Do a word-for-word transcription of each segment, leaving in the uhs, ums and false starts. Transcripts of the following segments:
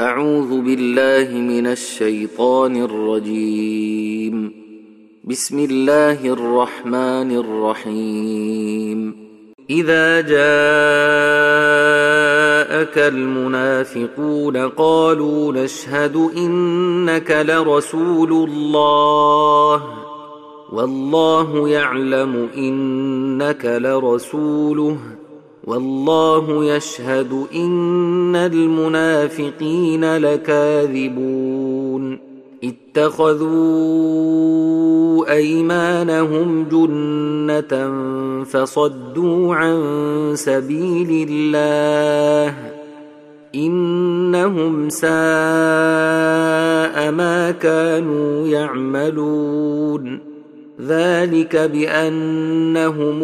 أعوذ بالله من الشيطان الرجيم. بسم الله الرحمن الرحيم. إذا جاءك المنافقون قالوا نشهد إنك لرسول الله والله يعلم إنك لرسوله والله يشهد إن المنافقين لكاذبون. اتخذوا أيمانهم جنة فصدوا عن سبيل الله إنهم ساء ما كانوا يعملون. ذلك بأنهم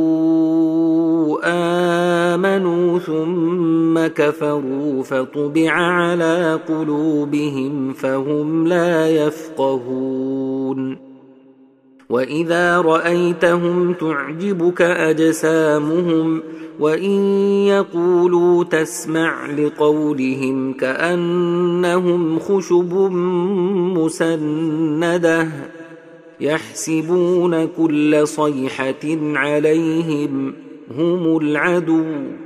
آمنوا ثم كفروا فطبع على قلوبهم فهم لا يفقهون. وإذا رأيتهم تعجبك أجسامهم وإن يقولوا تسمع لقولهم كأنهم خشب مسندة يحسبون كل صيحة عليهم هم العدو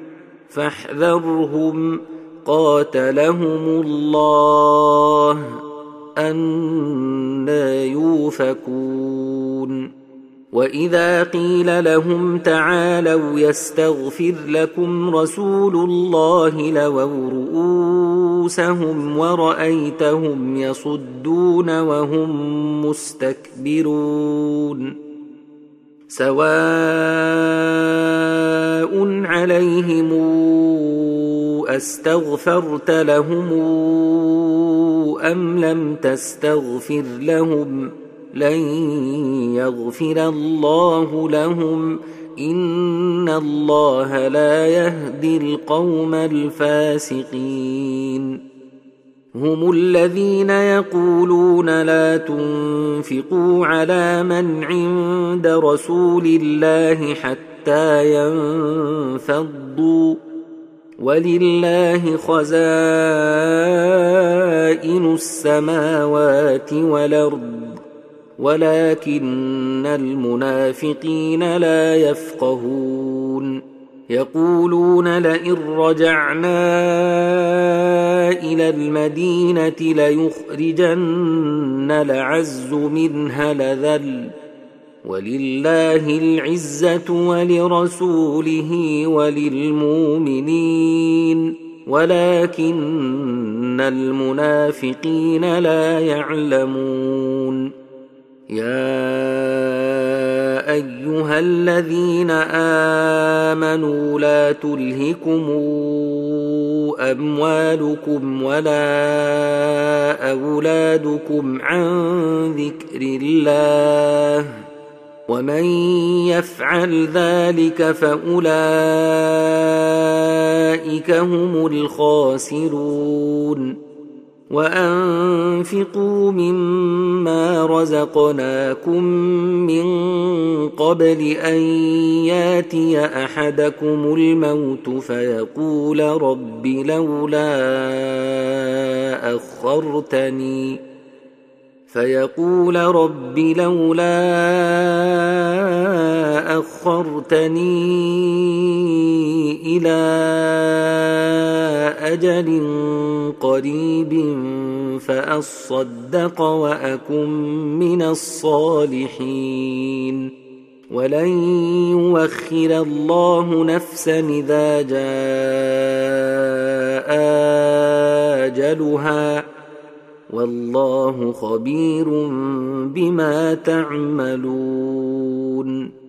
فاحذرهم قاتلهم الله أنى يؤفكون. وإذا قيل لهم تعالوا يستغفر لكم رسول الله لووا رؤوسهم ورأيتهم يصدون وهم مستكبرون. سواء عليهم أستغفرت لهم أم لم تستغفر لهم لن يغفر الله لهم إن الله لا يهدي القوم الفاسقين. هم الذين يقولون لا تنفقوا على من عند رسول الله حتى ينفضوا ولله خزائن السماوات والأرض ولكن المنافقين لا يفقهون. يقولون لئن رجعنا إلى المدينة ليخرجن الأعز منها الأذل ولله العزة ولرسوله وللمؤمنين ولكن المنافقين لا يعلمون. يا أيها الذين آمنوا لا تلهكم أموالكم ولا أولادكم عن ذكر الله ومن يفعل ذلك فأولئك هم الخاسرون. وأنفقوا مما رزقناكم من قبل أن ياتي أحدكم الموت فيقول رب لولا أخرتني فيقول رب لولا أخرتني إلى أجل قريب فأصدق وأكن من الصالحين ولن يؤخر الله نفسا إذا جاء أجلها والله خبير بما تعملون.